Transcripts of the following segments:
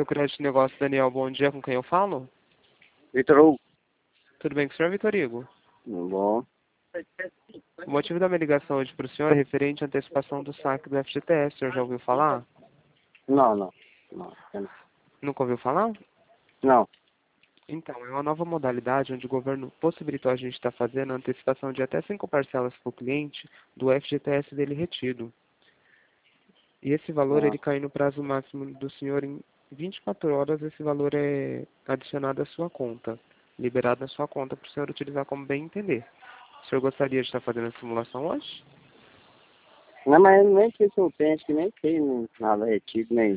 seu crédito de negócio, Daniel. Bom dia, com quem eu falo? Vitor Hugo. Tudo bem com o senhor, Vitor Hugo? Bom. O motivo da minha ligação hoje para o senhor é referente à antecipação do saque do FGTS. O senhor já ouviu falar? Não, não. Não. Nunca ouviu falar? Não. Então, é uma nova modalidade onde o governo possibilitou a gente estar fazendo a antecipação de até 5 parcelas para o cliente do FGTS dele retido. E esse valor, Ah, ele cai no prazo máximo do senhor em 24 horas, esse valor é adicionado à sua conta, liberado na sua conta para o senhor utilizar como bem entender. O senhor gostaria de estar fazendo a simulação hoje? não, mas nem sei se eu tenho, acho que nem tem nada retido, nem.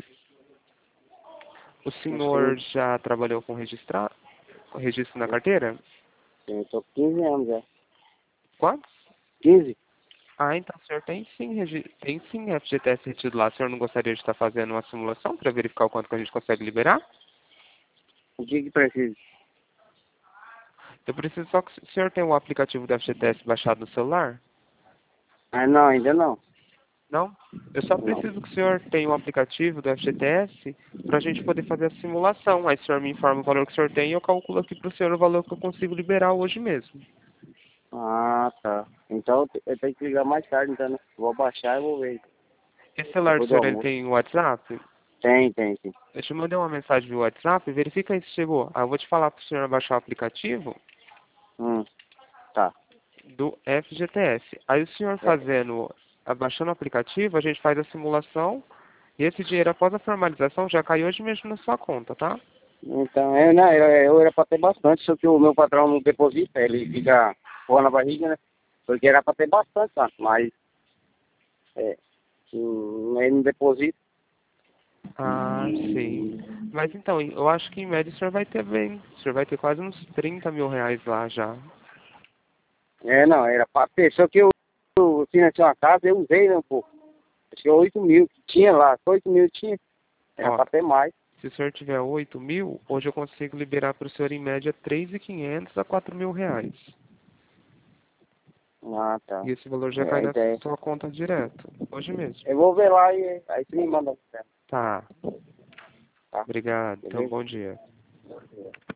O Acho senhor que já trabalhou com com registro na carteira? eu tô com 15 anos já. Quantos? 15? Ah, então o senhor tem sim FGTS retido lá. O senhor não gostaria de estar fazendo uma simulação para verificar o quanto que a gente consegue liberar? O que precisa? Eu preciso só que o senhor tenha o aplicativo do FGTS baixado no celular? Ah, não, ainda não. Não? Eu só Não. preciso que o senhor tenha o aplicativo do FGTS para a gente poder fazer a simulação. Aí o senhor me informa o valor que o senhor tem e eu calculo aqui para o senhor o valor que eu consigo liberar hoje mesmo. Ah, tá. Então eu tenho que ligar mais tarde, então, né? Vou baixar e vou ver. Esse celular do Depois do senhor ele almoço. tem WhatsApp? Tem, sim. Eu te mandei uma mensagem via WhatsApp, verifica aí se chegou. Ah, eu vou te falar para o senhor baixar o aplicativo Hum, tá. do FGTS. Aí o senhor É, abaixando o aplicativo, a gente faz a simulação e esse dinheiro após a formalização já cai hoje mesmo na sua conta, tá? então, não, eu era pra ter bastante, só que o meu patrão não deposita, ele fica pôr na barriga, né? Porque era pra ter bastante, tá? Mas é, ele não deposita. Ah, sim. Mas então, eu acho que em média o senhor vai ter bem. O senhor vai ter quase uns 30 mil reais lá já. Não, era pra ter, só que eu financei uma casa, eu usei, né, um pouco. Acho que 8 mil que tinha lá, só 8 mil tinha, era Ó, pra ter mais. se o senhor tiver 8 mil, hoje eu consigo liberar para o senhor em média 3.500 a 4 mil reais. Ah, tá. E esse valor já É, cai a na ideia. sua conta direto, hoje mesmo. Eu vou ver lá e aí você me manda, Tá, tá? obrigado. Então, Beleza? bom dia.